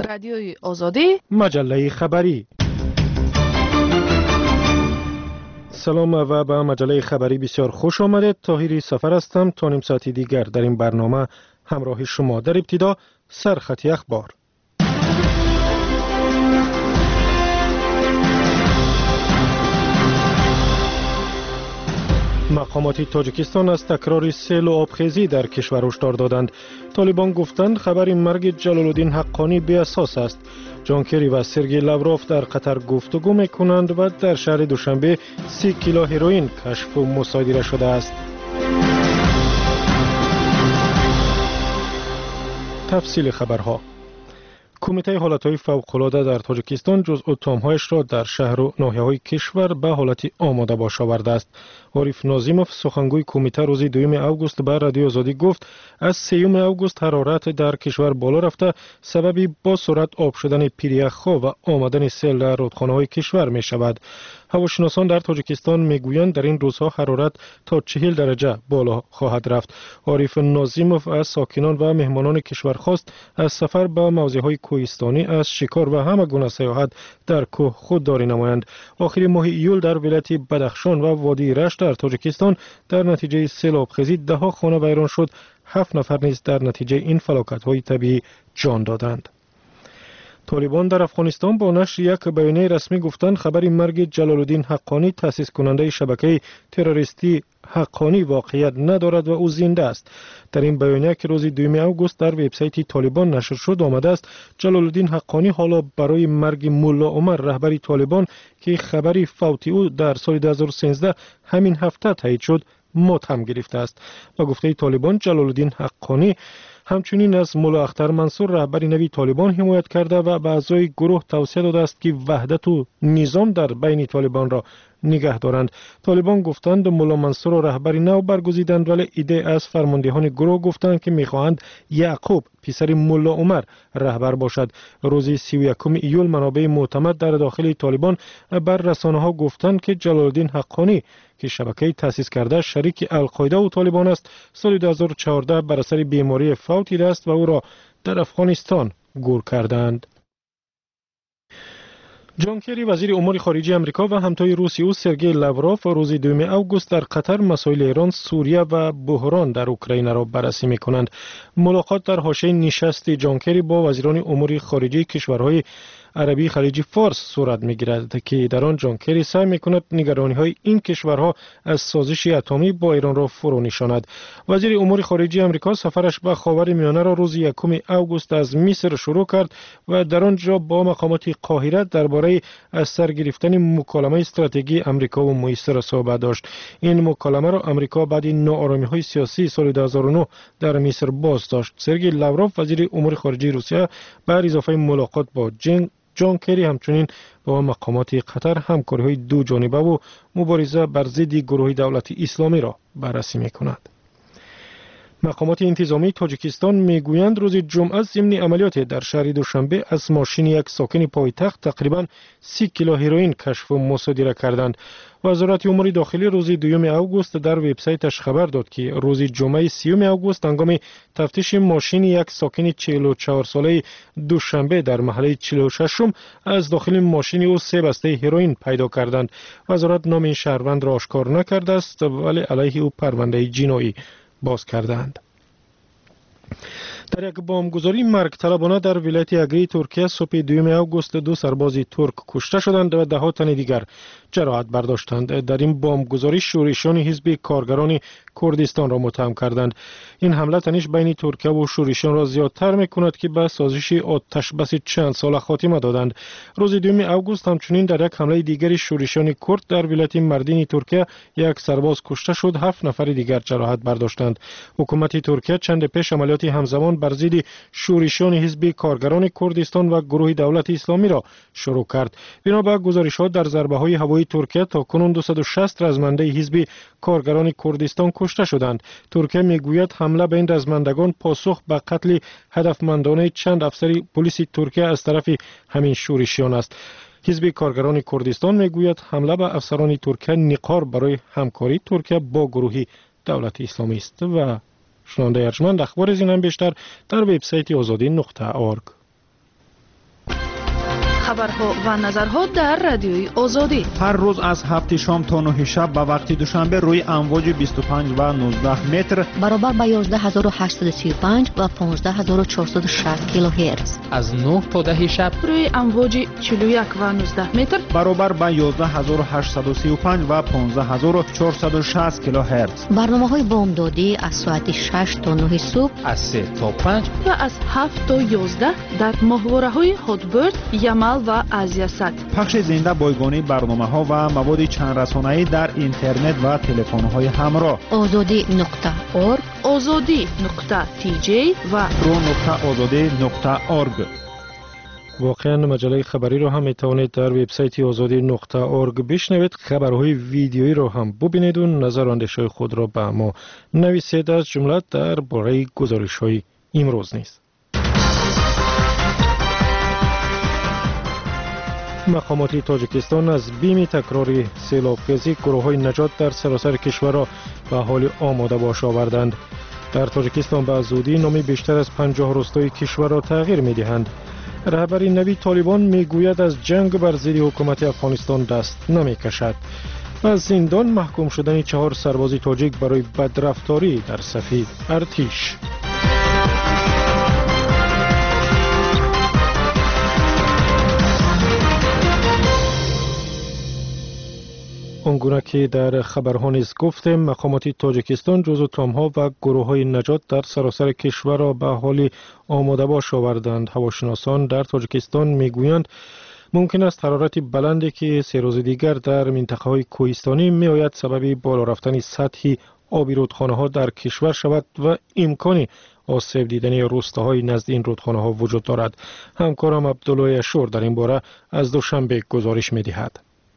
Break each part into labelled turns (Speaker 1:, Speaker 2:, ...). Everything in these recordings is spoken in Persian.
Speaker 1: رادیوی آزادی،
Speaker 2: مجله خبری. سلام و به مجله خبری بسیار خوش آمدید. طاهری سفر هستم. تا نیم ساعتی دیگر در این برنامه همراه شما. در ابتدا سرخط اخبار. مقامات تاجیکستان از تکرار سیل و آبخیزی در کشور هشدار دادند. طالبان گفتند خبر مرگ جلالالدین حقانی بی اساس است. جان کری و سرگئی لاوروف در قطر گفتگو میکنند و در شهر دوشنبه 30 کیلو هروئین کشف و مصادره شده است. تفصیل خبرها. کمیته حالتهای فوق‌العاده در تاجیکستان جزء اتهام‌هایش را در شهر و ناحیه‌های کشور به حالت آماده باش آورده است. عارف ناظیموف سخنگوی کمیته روز 2 اوگوست به رادیو آزادی گفت از 3 اوگوست حرارت در کشور بالا رفته سبب با سرعت آب شدن پیریخ‌ها و آمدن سیل در رودخانه‌های کشور می شود. هواشناسان در تاجیکستان میگویند در این روزها حرارت تا 40 درجه بالا خواهد رفت. عارف ناظیموف از ساکنان و مهمانان کشور خواست از سفر به موضع‌های کوهستانی، از شکار و همه گونه سیاحت در کوه خودداری نمایند. آخر ماه ایول در ولایت بدخشان و وادی رشت در تاجیکستان در نتیجه سیل آبخیزی 10 خانه ویران شد. 7 نفر نیز در نتیجه این فلاکت‌های طبیعی جان دادند. طالبان در افغانستان با نشر یک بیانیه رسمی گفتند خبر مرگ جلالالدین حقانی تأسیس کننده شبکه تروریستی حقانی واقعیت ندارد و او زنده است. در این بیانیه که روز 2 اوگوست در وبسایت طالبان نشر شد آمده است جلالالدین حقانی حالا برای مرگ ملا عمر رهبر طالبان که خبری فوت او در سال 2013 همین هفته تایید شد ماتم گرفته است. با گفته طالبان جلالالدین حقانی همچنین از ملا اختر منصور رهبر نوی طالبان حمایت کرده و به اعضای گروه توصیه داده است که وحدت و نظام در بین طالبان را نگه دارند. طالبان گفتند ملا منصور را رهبر نو برگزیدند ولی ایده از فرماندهان گروه گفتند که میخواهند یعقوب پسر ملا عمر رهبر باشد. روز 31 ایول منابع معتمد در داخل طالبان بر رسانه‌ها گفتند که جلالالدین حقانی که شبکه تأسیس کرده شریک القاعده و طالبان است سال 2014 بر اثر بیماری فوت دیده است و او را در افغانستان گور کردند. جان کری وزیر امور خارجه آمریکا و همتای روسی او سرگئی لاوروف روز 2 اوگوست در قطر مسائل ایران، سوریه و بحران در اوکراین را بررسی می‌کنند. ملاقات در حاشیه نشست جان کری با وزیران امور خارجه کشورهای عربی خلیج فارس صورت می‌گیرد که در آن جان کری سعی می‌کند نگرانی‌های این کشورها از سازش اتمی با ایران را فرو نشاند. وزیر امور خارجه آمریکا سفرش به خاورمیانه را روز 1 اوگوست از مصر شروع کرد و در آنجا با مقامات قاهره درباره از سر گرفتن مکالمه استراتژی آمریکا و مصر صحبت داشت. این مکالمه را آمریکا بعد ناآرامی‌های سیاسی سال 2009 در مصر باز داشت. سرگئی لاوروف وزیر امور خارجه روسیه بر اضافه ملاقات با جان کری همچنین با مقامات قطر همکاری‌های دو جانبه و مبارزه بر ضد گروه دولت اسلامی را بررسی می‌کند. مقامات انتظامی تاجیکستان میگویند روز جمعه ضمن عملیات در شهر دوشنبه از ماشین یک ساکن پایتخت تقریباً 30 کیلو هروئین کشف و مصادره کردند. وزارت امور داخلی روز 2 اوگوست در وبسایتش خبر داد که روز جمعه 30 اوگوست هنگام تفتیش ماشین یک ساکن 44 ساله دوشنبه در محله 46 از داخل ماشین او 3 بسته هروئین پیدا کردند. وزارت نام این شهروند را آشکار نکرده است ولی علیه او پرونده جنایی باز کردند. در یک بمبگذاری مرگ طلبانه در ولایت اگری ترکیه صبح 2 اوگوست 2 سرباز ترک کشته شدند و 10 تن دیگر جراحت برداشتند. در این بمبگذاری شورشیان حزب کارگران کردستان را متهم کردند. این حمله تنش بین ترکیه و شورشیان را زیادتر می‌کند که به سازش آتش بس چند ساله خاتمه دادند. روز 2 اوگوست همچنین در یک حمله دیگر شورشیان کرد در ولایت مردین ترکیه یک سرباز کشته شد، 7 نفر دیگر جراحت برداشتند. حکومت ترکیه چند پیش عملیات همزمان بر ضد شورشیان حزب کارگران کردستان و گروه دولت اسلامی را شروع کرد. بنا به گزارش‌ها در ضربه‌های هوایی ترکیه تاکنون 260 رزمنده حزب کارگران کردستان کشته شدند. ترکیه میگوید حمله به این رزمندگان پاسخ به قتل هدفمندانه چند افسر پلیس ترکیه از طرف همین شورشیان است. حزب کارگران کردستان میگوید حمله به افسران ترکیه نقار برای همکاری ترکیه با گروه دولت اسلامی است. و شنونده ارجمند اخبار زینم بیشتر در وبسایت azadi.org.
Speaker 1: خبرها و نظرها در رادیوی آزادی.
Speaker 3: هر روز از 7 شام تا 9 شب به وقت دوشنبه روی امواج 25 و 19 متر
Speaker 4: برابر با 11835 و 15460 کیلوهرتز.
Speaker 5: از 9 تا 10 شب
Speaker 1: روی امواج 41 و 19 متر
Speaker 3: برابر با 11835 و 15460 کیلوهرتز.
Speaker 4: برنامه‌های بامدادی از ساعت 6 تا 9 صبح،
Speaker 5: از 3 تا 5
Speaker 1: و از 7 تا 11 در ماهواره‌های هاتبرد، یمل و آزیاسات.
Speaker 3: پخش زنده بایگانی برنامه‌ها و مواد چند رسانه‌ای در اینترنت و تلفن‌های همراه.
Speaker 4: azadi.org،
Speaker 1: azadi.tj و
Speaker 3: pro.azadi.org.
Speaker 2: واقعا مجله خبری رو هم میتوانید در وبسایت azadi.org بشنوید. خبرهای ویدیویی رو هم ببینید و نظر و اندیشه‌های خود را به ما نویسید، از جمله درباره گزارش‌های امروز نیز. مقامات تاجیکستان از بیم تکراری سیلاب‌خیزی گروه‌های نجات در سراسر کشور را به حال آماده باش آوردند. در تاجیکستان به زودی نام بیشتر از 50 روستای کشور را تغییر می‌دهند. رهبر نوی طالبان میگوید از جنگ بر ضد حکومت افغانستان دست نمی‌کشد. و زندان محکوم شدن 4 سرباز تاجیک برای بدرفتاری در صف ارتش. آنگونه که در خبرها نیز گفتیم، مقامات تاجیکستان جزو تام‌ها و گروه‌های نجات در سراسر کشور را به حال آماده باش آوردند. هواشناسان در تاجیکستان میگویند ممکن است حرارت بلندی که 3 روز دیگر در منطقه‌های کوهستانی میآید سبب بالا رفتن سطح آب رودخانه‌ها در کشور شود و امکان آسیب دیدن روستاهای نزد این رودخانه‌ها وجود دارد. همکارم عبدالله اشور در این باره از دوشنبه گزارش می‌دهد.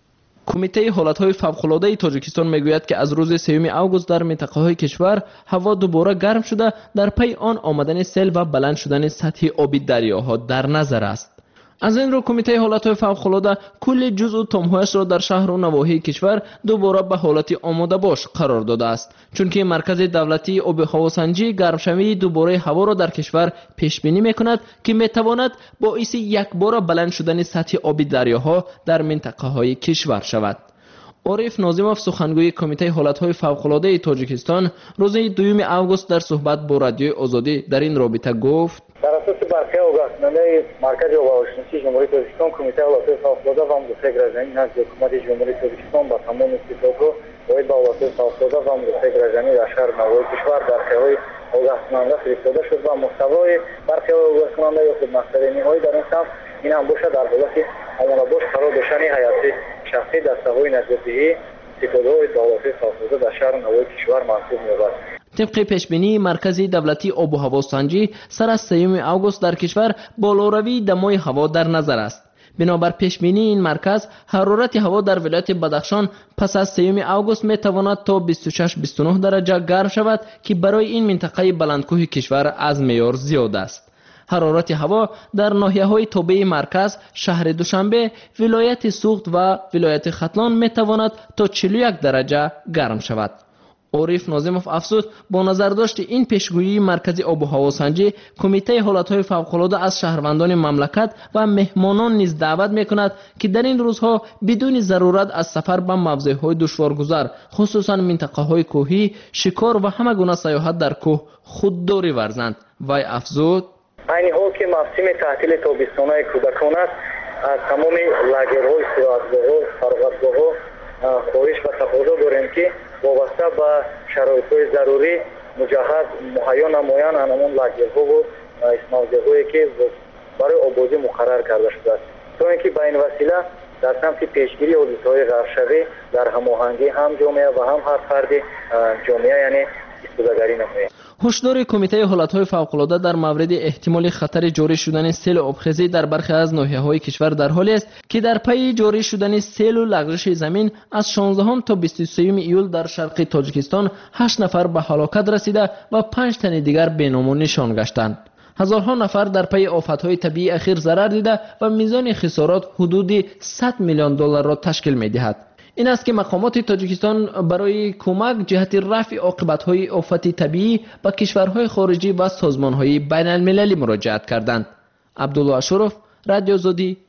Speaker 6: کمیته حالتهای فوق‌العاده تاجیکستان میگوید که از روز 3 آگوست در منطقه‌های کشور هوا دوباره گرم شده، در پی آن آمدن سیل و بلند شدن سطح آبی دریاها در نظر است. از این رو کمیته حالتهای فوق‌العاده کل جزء و تام‌هایش را در شهر و نواحی کشور دوباره به حالت آماده باش قرار داده است، چون که مرکز دولتی آب و هواسنجی گرمشوی دوباره هوا را در کشور پیش بینی می‌کند که می‌تواند باعث یک بار بلند شدن سطح آبی دریاها در منطقه‌های کشور شود. عارف ناظموف سخنگوی کمیته حالتهای فوق‌العاده تاجیکستان روز 2 آگوست در صحبت با رادیوی آزادی در این رابطه گفت:
Speaker 7: در اساس برخی آگاهنامه مرکز آب‌وهواشناسی جمهوری تاجیکستان، کمیته حالتهای فوق‌العاده و مدافع گرجانی نزد حکومت جمهوری تاجیکستان با تمام استفاده باید با حالتهای فوق‌العاده و مدافع گرجانی در شهر نواحی کشور برخی‌های آگاهکننده فرستاده شد و محتوای برخی آگاهکننده یا خودمختاری نهایی در این سمت این هم باشد در حالت آماده باش قرار داشتن هیئت شخصی دسته‌های نجات‌دهی استفاده‌های حالتهای فوق‌العاده در شهر نواحی کشور محسوب می‌یابد.
Speaker 6: طبق پیشبینی مرکز دولتی آب و هوا سنجی، سر از 3 آگوست در کشور بالاروی دمای هوا در نظر است. بنابر پیشبینی این مرکز، حرارت هوا در ولایت بدخشان پس از 3 آگوست می تواند تا 26-29 درجه گرم شود که برای این منطقه بلندکوه کشور از معیار زیاد است. حرارت هوا در ناحیه‌های تابع مرکز، شهر دوشنبه، ولایت سوخت و ولایت ختلان می تواند تا 41 درجه گرم شود. عارف ناظموف افزود با نظر داشت این پیشگویی مرکز آب و هواسنجی، کمیته حالتهای فوق‌العاده از شهروندان مملکت و مهمانان نیز دعوت می‌کند که در این روزها بدون ضرورت از سفر به موضع‌های دشوارگذر، خصوصا منطقه‌های کوهی، شکار و همه گونه سیاحت در کوه خودداری ورزند. وی افزود:
Speaker 7: این حال که موسم تعطیل تابستانی کودکان است، از تمام لاگرهای استراحتگاه‌ها، فراغتگاه‌ها خواهش و تقاضا داریم که وابسته به شرایط‌های ضروری مجهز مهیا نمایند همون لاگرها و اسنادهایی که برای آبادی مقرر کرده شده است، تا اینکه به این وسیله در سمت پیشگیری حادثه‌های غرق‌شوی در هماهنگی هم جامعه و هم هر فرد جامعه یعنی استفاده‌گری نمایند.
Speaker 6: هشدار کمیته حالتهای فوق‌العاده در مورد احتمال خطر جاری شدن سیل آبخیزی در برخی از ناحیه‌های کشور در حالی است که در پی جاری شدن سیل و لغزش زمین از 16 تا 23 ایول در شرق تاجیکستان 8 نفر به هلاکت رسیده و 5 تن دیگر بینام و نشان گشتند. هزارها نفر در پی آفت‌های طبیعی اخیر ضرر دیده و میزان خسارات حدود 100 میلیون دلار را تشکیل می‌دهد. این است که مقامات تاجیکستان برای کمک جهت رفع عاقبت‌های آفت طبیعی به کشورهای خارجی و سازمان‌های بین‌المللی مراجعت کردند. عبدالله اشرف، رادیو آزادی،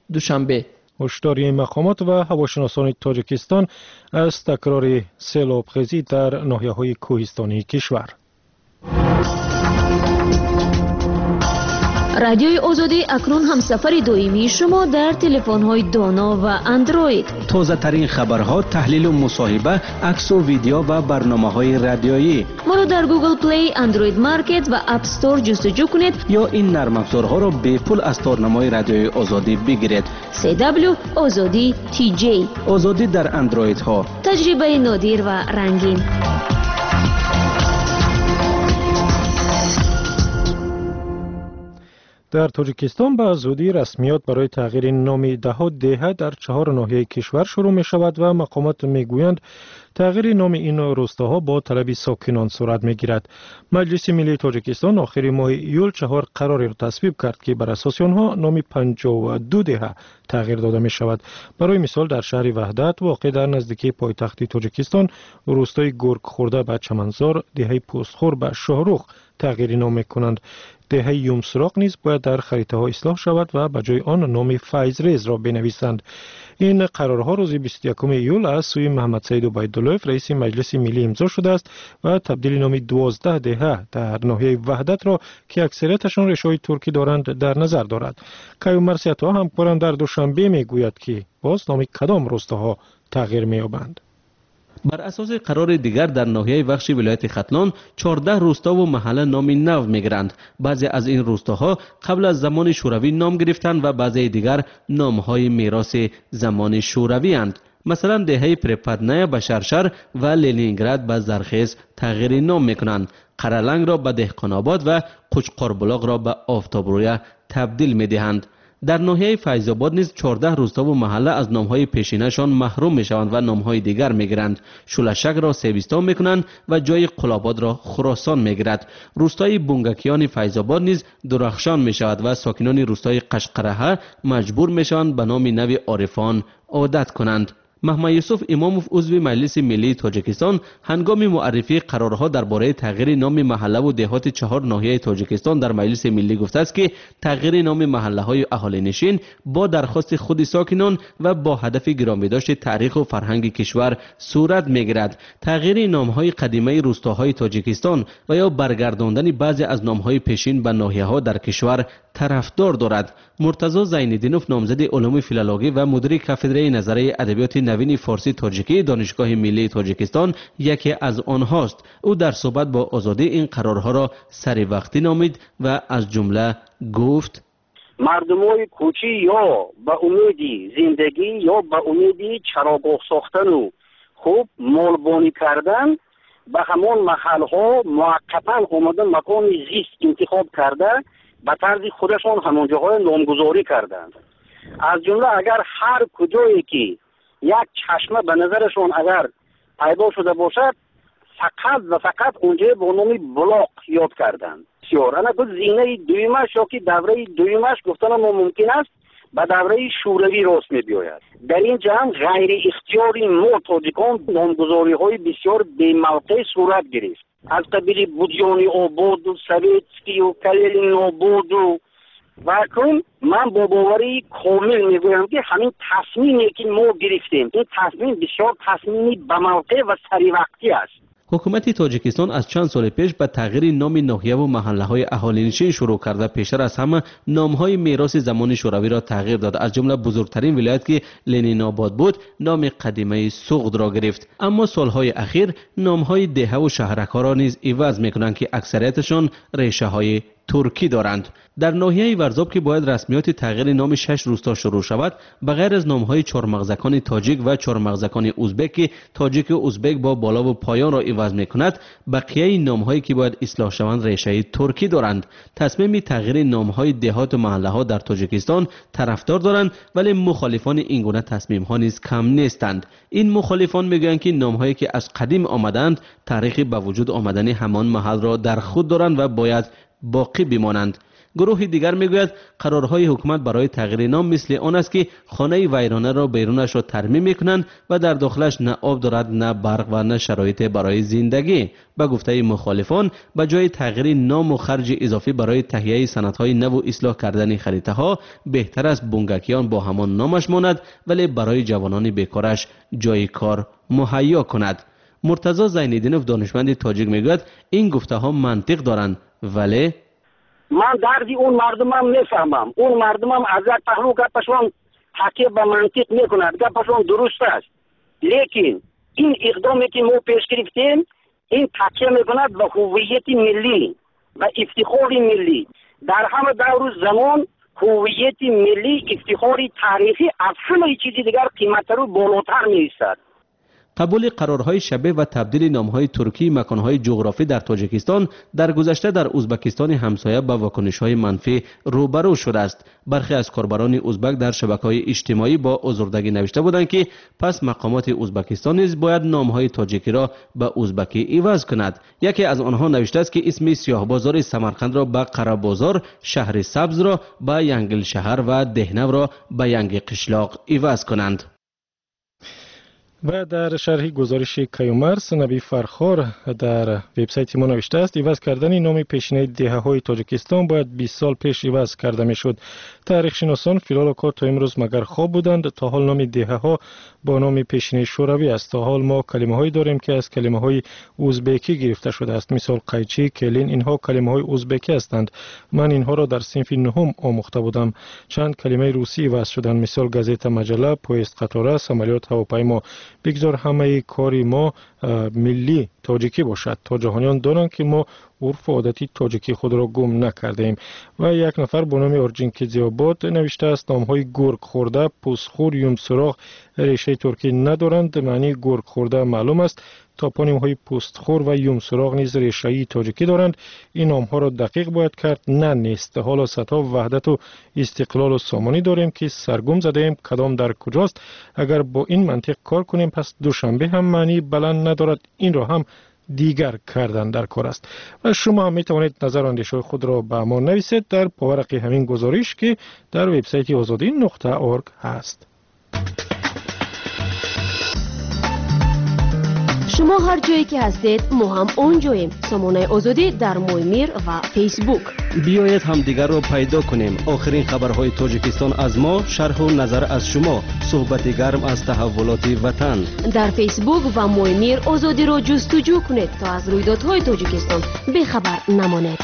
Speaker 6: دوشنبه.
Speaker 2: هشداری مقامات و هواشناسان تاجیکستان از تکرار سیلابخیزی در ناحیه‌های کوهستانی کشور.
Speaker 8: رادیوی آزادی اکنون همسفر دائمی شما در تلفن‌های دانا و اندروید.
Speaker 9: تازه ترین خبرها، تحلیل و مصاحبه، عکس و ویدیو و برنامه‌های رادیویی.
Speaker 8: ما را در گوگل پلی، اندروید مارکت و اپ استور جستجو کنید
Speaker 9: یا این نرم افزارها را به پول از تارنمای رادیوی آزادی بگیرید.
Speaker 8: CW آزادی TJ.
Speaker 9: آزادی در اندروید ها.
Speaker 8: تجربه نادر و رنگین.
Speaker 2: در تاجیکستان به زودی رسمیات برای تغییر نام دهه در 4 ناحیه کشور شروع می شود و مقامات می گویند تغییر نام این روستاها با طلب ساکنان صورت می گیرد. مجلس ملی تاجیکستان آخر ماه ایول 4 قراری را تصویب کرد که بر اساس آنها نام 52 دهه تغییر داده می شود. برای مثال در شهر وحدت واقع در نزدیکی پایتخت تاجیکستان روستای گرگ خورده به چمنزار، دهه پستخور به شاهروخ تغییر نام می کنند. دهه یوم سراغ نیز باید در خریطه ها اصلاح شود و به جای آن نام فیض را بنویسند. این قرارها روز 21 ایول از سوی محمد سعید عبیدالله رئیس مجلس ملی امضا شده است و تبدیل نام 12 دهه در ناحیه وحدت را که اکثریتشان ریشه‌های ترکی دارند در نظر دارد. کیوم مرسیتا همکارم در دوشنبه میگوید که باز نام کدام روستاها تغییر می‌یابند.
Speaker 10: بر اساس قرار دیگر در ناحیه وخش ولایت ختلان 14 روستا و محله نام نو میگیرند. بعضی از این روستاها قبل از زمان شوروی نام گرفتند و بعضی دیگر نامهای میراث زمان شوروی اند. مثلا دهه پرپدنه به شرشر و لنینگراد به زرخیز تغییر نام میکنند. قرلنگ را به دهقان آباد و قوچقاربلاغ را به آفتابرویه تبدیل میدهند. در ناحیه فیض آباد نیز 14 روستا و محله از نامهای پیشینشان محروم میشوند و نامهای دیگر میگیرند. شولشک را سیویستان میکنند و جای قلاباد را خراسان میگیرد. روستای بونگکیان فیض آباد نیز درخشان میشود و ساکنان روستای قشقرهه مجبور میشوند به نام نو عارفان عادت کنند. محمد یوسف اماموف عضو مجلس ملی تاجیکستان هنگام معرفی قرارها درباره تغییر نام محله و دهات 4 ناحیه تاجیکستان در مجلس ملی گفته است که تغییر نام محله های اهالی نشین با درخواست خود ساکنان و با هدف گرامیداشت تاریخ و فرهنگ کشور صورت میگیرد. تغییر نام های قدیمی روستاهای تاجیکستان و یا برگرداندن بعضی از نام های پیشین به ناحیه ها در کشور طرفدار دارد. مرتضی زین‌الدینوف نامزد علوم فیلولوژی و مدیر کاتدرای نظریه ادبیات نوین فارسی تاجیکی دانشگاه ملی تاجیکستان یکی از آنهاست. او در صحبت با آزادی این قرارها را سری وقتی نامید و از جمله گفت:
Speaker 11: مردمای کوچی یا به امیدی زندگی یا به امیدی چراگاه ساختن و خوب مالبانی کردن به همان محلها موقتا اومدن مکان زیست انتخاب کرده به طرز خودشان همون جاهای نامگذاری کردند. از جمله اگر هر کجایی که یک چشمه به نظرشون اگر پیدا شده باشد فقط اونجا با نام بلاق یاد کردند. بسیار انا گفت زینه دویمش یا که دوره دویمش گفتن ما ممکن است به دوره شوروی راست می بیاید. در این جهان غیر اختیاری ما تاجیکان نامگذاری های بسیار بی‌موقع صورت گرفت. از قبیل بودیانی آباد و سویتسکی و کلیلین آباد و اکنون من با باوری کامل میگویم که همین تصمیمی که ما گرفتیم این تصمیم بسیار تصمیمی به موقع و سری وقتی است.
Speaker 10: حکومت تاجیکستان از چند سال پیش به تغییر نام ناحیه و محله های اهالی نشین شروع کرده. پیشتر از همه نام های میراث زمان شوروی را تغییر داد. از جمله بزرگترین ولایت که لنین آباد بود نام قدیمی سغد را گرفت. اما سالهای اخیر نام های دهه و شهرک ها را نیز عوض میکنند که اکثریتشان ریشه های ترکی دارند. در ناحیه ورزاب که باید رسمیات تغییر نام 6 روستا شروع شود، بغیر از نامهای چهارمغزکان تاجیک و چهارمغزکان ازبک که تاجیک و ازبک با بالا و پایان را عوض میکند، بقیه نامهایی که باید اصلاح شوند ریشه ترکی دارند. تصمیم تغییر نامهای دهات و محله ها در تاجیکستان طرفدار دارند، ولی مخالفان این گونه تصمیم ها نیز کم نیستند. این مخالفان میگویند که نامهایی که از قدیم آمدند تاریخ به وجود آمدن همان محل را در خود دارند و باید باقی بمانند. گروه دیگر میگوید قرارهای حکومت برای تغییر نام مثل آن است که خانه ویرانه را بیرونش را ترمیم میکنند و در داخلش نه آب دارد، نه برق و نه شرایط برای زندگی. به گفته مخالفان به جای تغییر نام و خرج اضافی برای تهیه سندهای نو و اصلاح کردن خریطه‌ها، بهتر است بنگکیان با همان نامش ماند ولی برای جوانان بیکارش جای کار مهیا کند. مرتضی زین‌الدینوف دانشمند تاجیک میگوید این گفته ها منطق دارند، ولی
Speaker 11: من دردی اون مردمم میفهمم. اون مردمم از یک پهلو گپشون حقیق به منطق میکند، گپشون درست است، لیکن این اقدامی که ما پیش گرفتیم این تکیه میکند به هویت ملی و افتخار ملی. در همه دور زمان هویت ملی، افتخار تاریخی از همه چیزی دیگر قیمت رو بالاتر می‌ایستد.
Speaker 10: قبول قرارهای شبیه و تبدیل نامهای ترکی مکانهای جغرافی در تاجیکستان در گذشته در ازبکستان همسایه با واکنش‌های منفی روبرو شده است. برخی از کاربران ازبک در شبکه‌های اجتماعی با آزردگی نوشته بودند که پس مقامات ازبکستان نیز باید نامهای تاجیکی را به ازبکی عوض کند. یکی از آنها نوشته است که اسم سیاه بازار سمرقند را به قره بازار، شهر سبز را به ینگل شهر و دهنو را به ینگ قشلاق عوض کنند.
Speaker 2: و در شرح گزارش کیومرث نبی فرخار در وبسایت ما نوشته است عوض کردن نام پیشینه دهه‌های تاجیکستان باید 20 سال پیش عوض کرده میشد. تاریخ شناسان فیلال کار تا امروز مگر خواب بودند. تا حال نام دهه‌ها با نام پیشینه شوروی است. تا حال ما کلمه‌هایی داریم که از کلمه‌های ازبکی گرفته شده است. مثال قیچی، کلین، اینها کلمه‌های ازبکی هستند. من اینها را در صنف نهم آموخته بودم. چند کلمه روسی عوض شدند. مثال گازیت، مجله، پویست، قطار، عملیات هواپیما. بگذار همه کاری ما ملی تاجیکی باشد تا جهانیان دانند که ما عرف و عادتی تاجیکی خود را گم نکردیم. و یک نفر با نام ارجینکی زیاباد نوشته است نامهای گرگ خورده، پوسخور، یوم سراغ ریشه ترکی ندارند. معنی گرگ خورده معلوم است. تاپونیم های پوستخور و یوم سراغ نیز ریشه‌ای تاجیکی دارند. این نامها را دقیق باید کرد، نه نیست. حالا ستا وحدت و استقلال و سامانی داریم که سرگم زدیم کدام در کجاست. اگر با این منطق کار کنیم پس دوشنبه هم معنی بلند ندارد. این را هم دیگر کردن در کار است. و شما هم می توانید نظر و اندیشه خود را به ما نویسید در پاورق همین گزارش که در وبسایت azadi.org هست.
Speaker 8: شما هر جایی که هستید ما هم اونجاییم. سامانه آزادی در مویمیر و فیسبوک.
Speaker 10: بیایید هم دیگر را پیدا کنیم. آخرین خبرهای تاجیکستان از ما، شرح و نظر از شما، صحبت گرم از تحولات وطن.
Speaker 8: در فیسبوک و مویمیر آزادی را جستجو کنید تا از رویدادهای تاجیکستان بیخبر نمانید.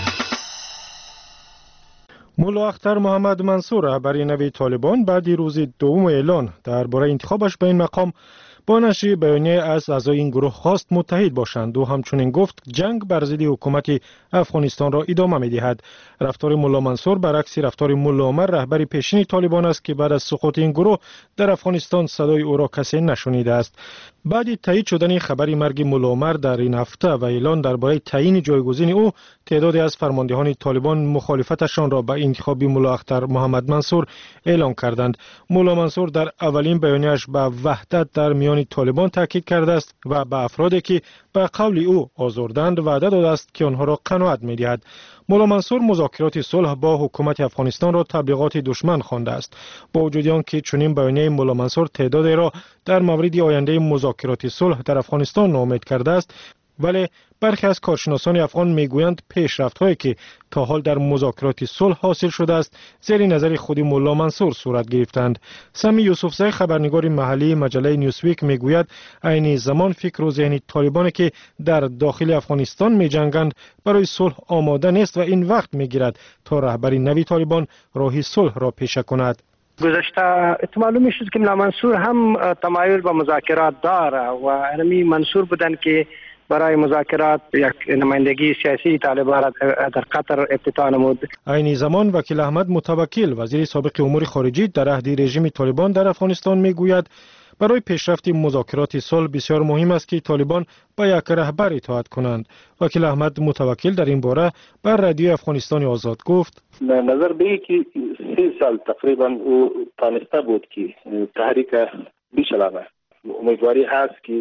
Speaker 2: مولا اختر محمد منصور رهبر نوی طالبان بعد روز دوم اعلان درباره انتخابش به این مقام با نشر بیانیه از اعضای این گروه خواست متحد باشند و همچنین گفت جنگ بر ضد حکومت افغانستان را ادامه می‌دهد. رفتار مولا منصور برعکس رفتار مولا عمر رهبر پیشین طالبان است که بعد از سقوط این گروه در افغانستان صدای او را کسی نشنیده است. بعد تایید شدن خبر مرگ مولا عمر در این هفته و اعلان درباره تعیین جایگزین او، تعدادی از فرماندهان طالبان مخالفتشان را به انتخاب مولا اختر محمد منصور اعلان کردند. مولا منصور در اولین بیانیه‌اش به وحدت در میان طالبان تاکید کرده است و به افرادی که به قول او آزردند وعده داده است که آنها را قناعت می‌دهد. مولا منصور مذاکرات صلح با حکومت افغانستان را تبلیغات دشمن خوانده است. با وجود آنکه چنین بیانیه مولا منصور تعدادی را در مورد آینده مذاکرات صلح در افغانستان ناامید کرده است، ولی برخی از کارشناسان افغان میگویند پیشرفت‌هایی که تا حال در مذاکرات صلح حاصل شده است زیر نظر خود مولا منصور صورت گرفتند. سمی یوسفزی خبرنگار محلی مجله نیوزویک میگوید عین زمان فکر و ذهن طالبانی که در داخل افغانستان میجنگند برای صلح آماده نیست و این وقت میگیرد تا رهبر نوی طالبان راه صلح را پیشه کند.
Speaker 12: گذشته معلوم شد که مولا منصور هم تمایل به مذاکرات داره و انمی منصور بودن که برای مذاکرات یک نمایندگی سیاسی طالبان در قطر افتتاح نمود.
Speaker 2: عین زمان وکیل احمد متوکل وزیر سابق امور خارجه در عهد رژیم طالبان در افغانستان میگوید برای پیشرفت مذاکرات صلح بسیار مهم است که طالبان با یک رهبر اطاعت کنند. وکیل احمد متوکل در این باره بر رادیو افغانستان آزاد گفت
Speaker 13: نظر به که 3 سال تقریبا او تانسته بود که تحریک بشلانه. امیدواری هست که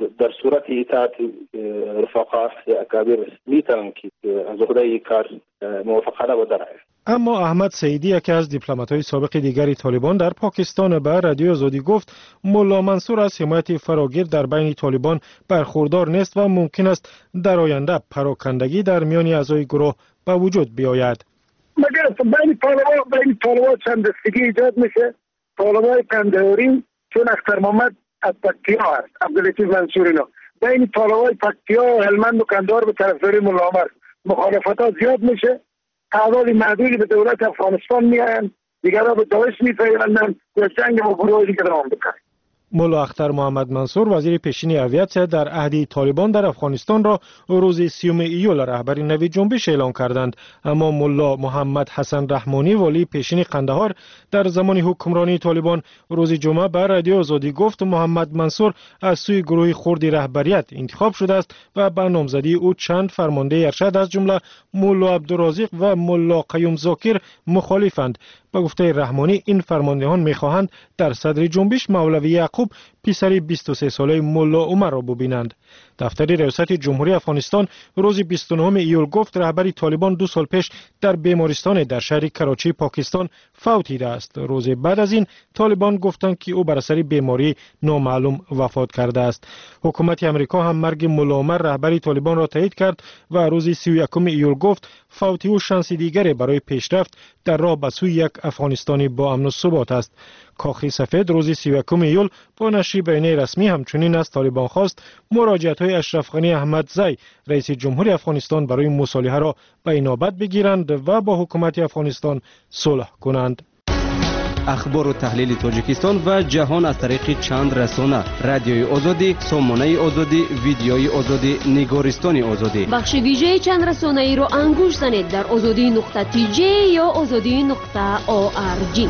Speaker 13: در صورت اطاعت رفقا اکابر میتونن که از عهده کار موافقانه و درآید.
Speaker 2: اما احمد سعیدی یکی از دیپلمات‌های سابق دیگری طالبان در پاکستان به رادیو آزادی گفت ملا منصور از حمایت فراگیر در بین طالبان برخوردار نیست و ممکن است در آینده پراکندگی در میان اعضای گروه به وجود بیاید.
Speaker 14: مگر بین طالبان چند دستگی ایجاد میشه. طالبان کندهاری چون اختر محمد از پکتیا است، عبداللطیف منصور اینا بین طالبان پکتیا و هلمند و کندهار به طرفداری ملا عمر مخالفتات زیاد میشه. اعداد معدودی به دولت افغانستان میاین، دیگرها به داعش میپیوندن و جنگ با گروه دیگه دوام بکنه.
Speaker 2: ملا اختر محمد منصور وزیر پیشین اویت در عهد طالبان در افغانستان را روز 30 ایول رهبر نوی جنبش اعلام کردند، اما ملا محمد حسن رحمانی والی پیشین قندهار در زمان حکمرانی طالبان روز جمعه بر رادیو آزادی گفت محمد منصور از سوی گروه خردی رهبریت انتخاب شده است و به نامزدی او چند فرمانده ارشد از جمله ملا عبدالرازق و ملا قیوم زاکر مخالفند. با گفته رحمانی این فرماندهان می‌خواهند در صدر جنبش مولوی یعقوب پسر 23 ساله ملا عمر را ببینند. دفتر ریاست جمهوری افغانستان روز 29 ایول گفت رهبر طالبان 2 سال پیش در بیمارستان در شهر کراچی پاکستان فوت دیده است. روز بعد از این طالبان گفتند که او بر اثر بیماری نامعلوم وفات کرده است. حکومت امریکا هم مرگ ملا عمر رهبر طالبان را تایید کرد و روز 31 ایول گفت فوتی او شانس دیگری برای پیشرفت در راه به سوی یک افغانستانی با امن و ثبات است. کاخ سفید روز 31 ایول با نشر بیانیه رسمی همچنین از طالبان خواست مراجعت‌های اشرف غنی احمدزی رئیس جمهوری افغانستان برای مصالحه را به اینابت بگیرند و با حکومت افغانستان صلح کنند.
Speaker 10: اخبار و تحلیل تاجیکستان و جهان از طریق چند رسانه: رادیوی آزادی، سامانه آزادی، ویدیوی آزادی، نگارستان آزادی.
Speaker 8: بخش ویژه چند رسانه ای را انگوش زنید در azadi.tj یا azadi.org.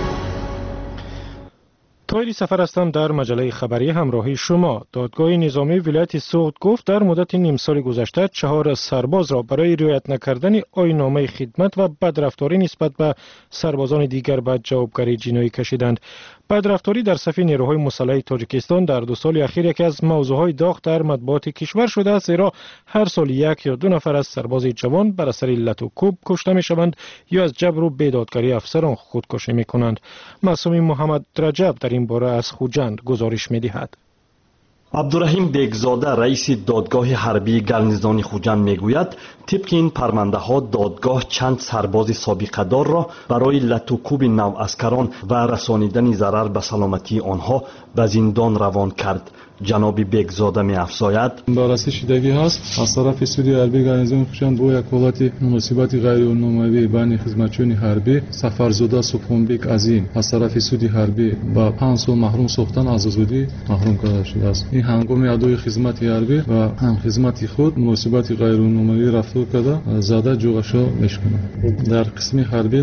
Speaker 2: طاهری سفر هستم در مجله خبری همراهی شما. دادگاه نظامی ولایت سوخت گفت در مدت نیم سال گذشته 4 سرباز را برای رعایت نکردن آیین‌نامه خدمت و بدرفتاری نسبت به سربازان دیگر به جوابگری جنایی کشیدند. بدرفتاری در صف نیروهای مسلح تاجیکستان در 2 سال اخیر یکی از موضوعهای داغ در مطبوعات کشور شده است، زیرا هر سال 1 یا 2 نفر از سرباز جوان بر اثر لط و کوب کشته می‌شوند یا از جبر و بیدادگری افسران خودکشی می‌کنند. معصوم محمد رجب در این باره از خوجند گزارش می‌دهد.
Speaker 15: عبدالرحیم بگزاده رئیس دادگاه حربی گرنیزان خوجند میگوید طبق این پرونده ها دادگاه چند سرباز سابقه دار را برای لط و کوب نوعسکران و رسانیدن ضرر به سلامتی آنها به زندان روان کرد. جناب بگزاده می افزاید
Speaker 16: بررسی شدگی هست از طرف سودی حربی گرنیزان خوجند با یک حالت مناسبت غیرقانونی بین خدمتچیان حربی سفرزاده سبحانبک عظیم از طرف سودی حربی با 5 سال محروم ساختن از آزادی محروم کرده شده است. این هنگام ادای خدمت حربی و هم خدمت خود مناسبت غیرقانونی رفتار کرده زده جوغشا میشکنند. در قسم حربی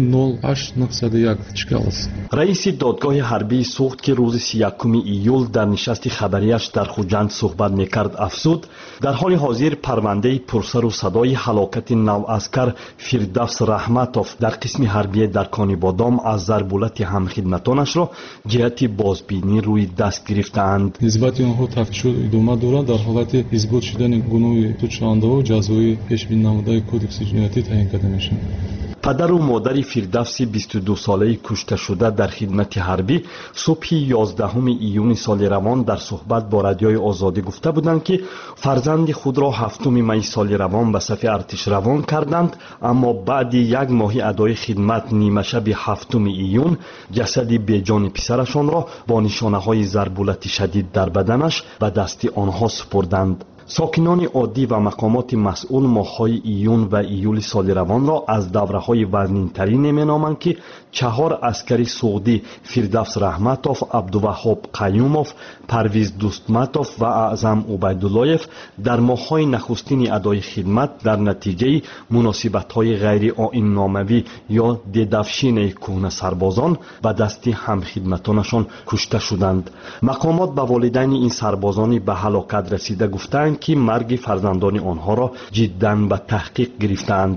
Speaker 16: 0891 چکال است.
Speaker 15: رئیس دادگاه حربی سوخت که روز 31 ایول در نشست خبری در خوجند صحبت میکرد افزود در حال حاضر پرونده پرسر و صدای هلاکت نوعسکر فردوس رحمتوف در قسم حربی در کانی بادام از ضربولت همخدمتانش را جهت بازبینی روی دست گرفتند.
Speaker 16: نسبت آنها تفتیشات ادامه دارد در حالت اثبات شدن گناه توچانده و جزای پیشبینی نموده کدکس جنایتی تعیین کرده میشود.
Speaker 15: پدر و مادر فردوس 22 ساله کشته شده در خدمت حربی صبح 11 ایون سال روان در صحبت با رادیوی آزادی گفته بودند که فرزند خود را 7 می سال روان به صف ارتش روان کردند، اما بعد 1 ماه ادای خدمت نیمه شب 7 ایون جسد بیجان پسرشان را با نشانه‌های ضربولت شدید در بدنش به دست آنها سپردند. ساکنان عادی و مقامات مسئول ماه‌های ایون و ایول سال روان را از دوره‌های وزنین‌ترین می‌نامند که 4 عسکری سعودی فردوس رحمتوف، عبدالوهاب قیوموف، پرویز دوستمتوف و اعظم عبیداللهیف در ماه‌های نخستین ادای خدمت در نتیجه مناسبت‌های غیر آیین‌ناموی یا دیدفشین کهنه سربازان به دست همخدمتانشان کشته شدند. مقامات به والدین این سربازان به هلاکت رسیده گفتند که مرگ فرزندان آنها را جداً به تحقیق گرفتند.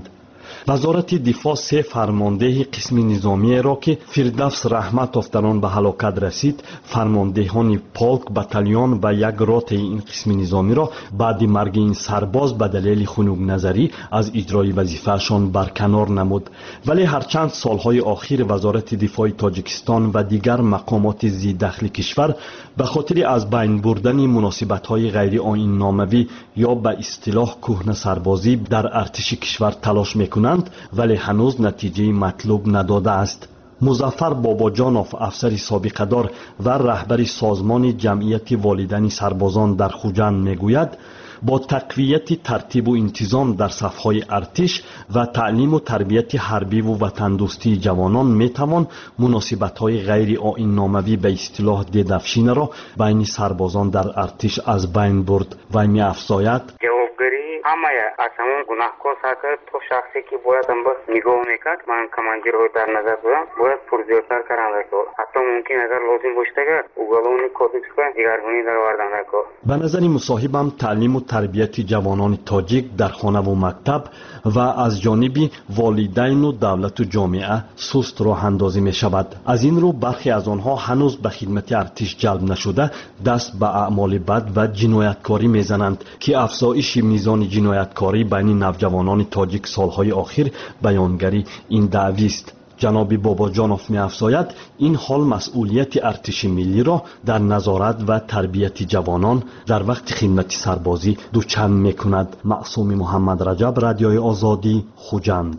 Speaker 15: وزارت دفاع 3 فرمانده قسم نظامی را که فردوس رحمتوف در آن به هلاکت رسید، فرماندهان پولک، بتالیون و یک راته این قسم نظامی را بعد مرگ این سرباز به دلیل خنوگ نظری از اجرای وظیفه‌شان برکنار نمود. ولی هرچند سالهای اخیر وزارت دفاع تاجیکستان و دیگر مقامات ذی دخل کشور به خاطر از بین بردن مناسبت‌های غیر آیین ناموی یا به اصطلاح کهنه سربازی در ارتش کشور تلاش می‌کنند، ولی هنوز نتیجه مطلوب نداده است. مظفر باباجانوف، افسر سابقه‌دار و رهبر سازمان جمعیت والدین سربازان در خوجند میگوید با تقویت ترتیب و انتظام در صف‌های ارتش و تعلیم و تربیت حربی و وطندوستی جوانان میتوان مناسبت‌های غیر آیین ناموی به اصطلاح دیدفشینه را بین سربازان در ارتش از بین برد. و می‌افزاید
Speaker 17: همه از همون گناهکار ساکر تو شخصی که باید هم بس نگاه میکرد من کمانجیر های در نظر بودم باید پرزیارتر کردن رکو حتی ممکن اگر لازم باشته که اوگلونی کودکس که دیگرگونی در واردن رکو.
Speaker 15: به نظر مصاحبم تعلیم و تربیت جوانان تاجیک در خانه و مکتب و از جانب والدین و دولت و جامعه سست راه اندازی می شود. از این رو برخی از آنها هنوز به خدمت ارتش جلب نشده دست به اعمال بد و جنایتکاری میزنند که افزایش میزان جنایتکاری بین نوجوانان تاجیک سالهای اخیر بیانگری این دعوی است. جناب باباجانوف می‌افزاید این حال مسئولیت ارتش ملی را در نظارت و تربیت جوانان در وقت خدمت سربازی دوچند می‌کند. معصوم محمد رجب، رادیوی آزادی، خوجند.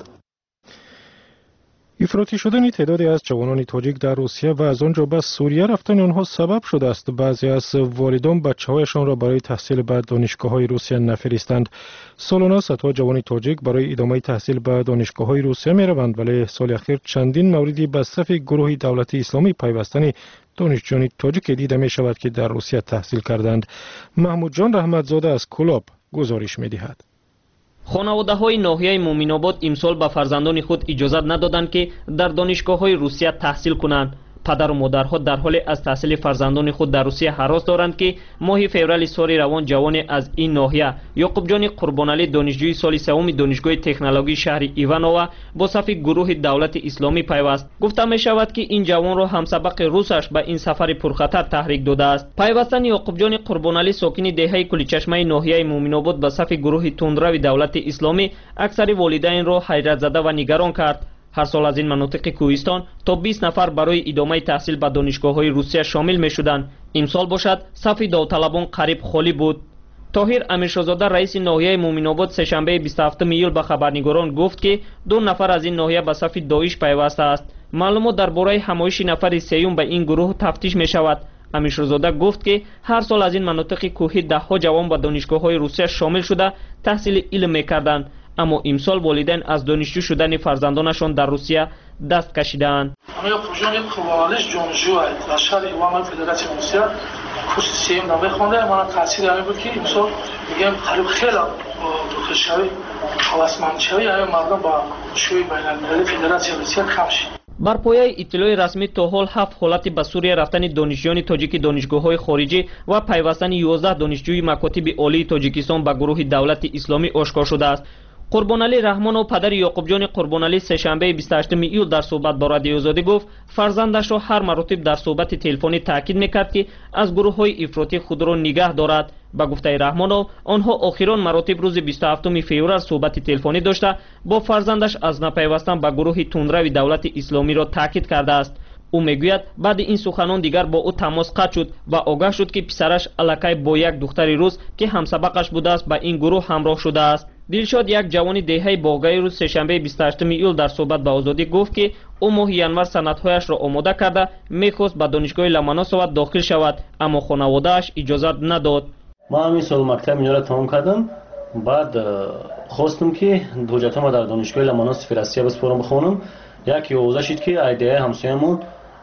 Speaker 2: افراطی شدن تعدادی از جوانان تاجیک در روسیه و از آنجا به سوریه رفتن آنها سبب شده است بعضی از والدان بچه‌هایشان را برای تحصیل به دانشگاه‌های روسیه نفرستند. سالانه صدها جوان تاجیک برای ادامه تحصیل به دانشگاه‌های روسیه می‌روند، ولی سال اخیر چندین موردی به صف گروه دولت اسلامی پیوستن دانشجویان تاجیک دیده می‌شود که در روسیه تحصیل کردند. محمود جان رحمتزاده از کلاب گزارش می‌دهد.
Speaker 6: خانواده‌های ناحیه مومن‌آباد امسال به فرزندان خود اجازه ندادند که در دانشگاه‌های روسیه تحصیل کنند. پدر و مادرها در حال از تحصیل فرزندان خود در روسیه هراس دارند که ماه فوریه سال روان جوان از این ناحیه یعقوب جان قربانعلی دانشجوی سال سوم دانشگاه تکنولوژی شهر ایوانووا با صف گروه دولت اسلامی پیوست. گفته می شود که این جوان را همسبق روسش به این سفر پرخطر تحریک داده است. پیوستن یعقوب جان قربانعلی ساکن دهه کلیچشمه ناحیه مومن‌آباد به صف گروه تندرو دولت اسلامی اکثر والدین را حیرت زده و نگران کرد. هر سال از این مناطق کوهستان تا 20 نفر برای ادامه تحصیل به دانشگاه‌های روسیه شامل می‌شدند. امسال باشد صف داوطلبان قریب خالی بود. طاهر امیرشاهزاده رئیس ناحیه مومن‌آباد سه‌شنبه 27 ایول به خبرنگاران گفت که 2 نفر از این ناحیه به صف داعش پیوسته است. معلومات درباره همایش نفر سوم به این گروه تفتیش می‌شود. امیرشاهزاده گفت که هر سال از این مناطق کوهی ده‌ها جوان به دانشگاه‌های روسیه شامل شده تحصیل علم می‌کردند. اما امسال والدین از دانشجو شدن فرزندانشان در روسیه دست کشیدند.
Speaker 18: یعقوب جان قربانعلی دانشجو است و شهر ایوان فدراسیون روسیه کورس سیم را می‌خونده. من تحصیل همین بود که امسال میگم قریب خیلی دکتر شوی خلاصمند شوی مردم با شوی بین‌المللی فدراسیون روسیه کم شد.
Speaker 6: بر پایه اطلاع رسمی تا حال 7 حالت به سوریه رفتن دانشجویان تاجیک دانشگاه‌های خارجی و پیوستن 11 دانشجوی مکاتب عالی تاجیکستان به گروه دولت اسلامی آشکار شده است. قربانعلی رحمان و پدر یعقوب جان قربانعلی سه‌شنبه 28 ایول در صحبت با رادیو آزادی گفت فرزندش را هر مرتبه در صحبت تلفنی تاکید میکرد که از گروه‌های افراطی خود را نگاه دارد. با گفته رحمانو آنها آخرین مرتبه روز 27 فوریه صحبت تلفنی داشته با فرزندش از نپیوستن به گروه تندرو دولت اسلامی را تاکید کرده است. او میگوید بعد این سخنان دیگر با او تماس قطع شد و آگاه شد که پسرش الکی با یک دختر روس که همسبقش بوده است به این گروه همراه شده است. دلشاد یک جوان دهه باغای روز سه‌شنبه 28 ایول در صحبت با آزادی گفت که او ماه ینور سندهایش را آماده کرده میخواست به دانشگاه لمناسوات داخل شود اما خانواده‌اش اجازه نداد.
Speaker 19: ما همین سال مکتب اینجا را تمام کردم، بعد خواستم که حجتم در دانشگاه لمناس فرانسه بسپارم بخونم. یک یوزه شد که ایده همسایه‌مون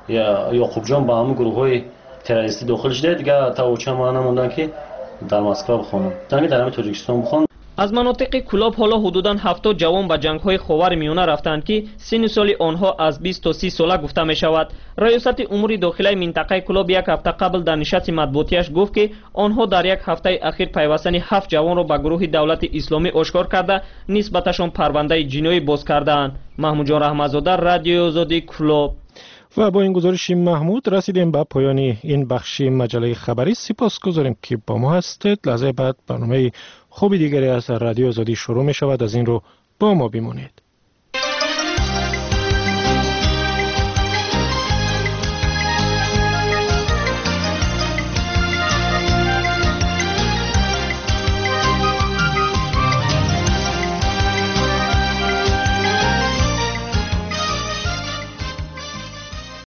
Speaker 19: یعقوب جان با همون گروه‌های تروریستی داخل شده، دیگه تا چند ماه نموندن که در مسکو بخونم. تا که در تاجیکستان بخونم.
Speaker 6: از مناطق کلاب حالا حدوداً 70 جوان به جنگ‌های خاور میانه رفتند که سن سال آنها از 20 تا 30 ساله گفته می شود. ریاست امور داخلی منطقه کلاب یک هفته قبل در نشست مطبوعاتیش گفت که آنها در یک هفته اخیر پیوستن 7 جوان را به گروه دولت اسلامی آشکار کرده نسبتشان پرونده جنایی باز کردند. محمود جان رحمت‌زاده، رادیو آزادی کلاب.
Speaker 2: و با این گزارش محمود رسیدیم به پایان این بخش مجله خبری. سپاسگزاریم که با ما هستید. لحظه بعد برنامه خوبی دیگری از رادیو آزادی شروع می شود. از این رو با ما بمانید.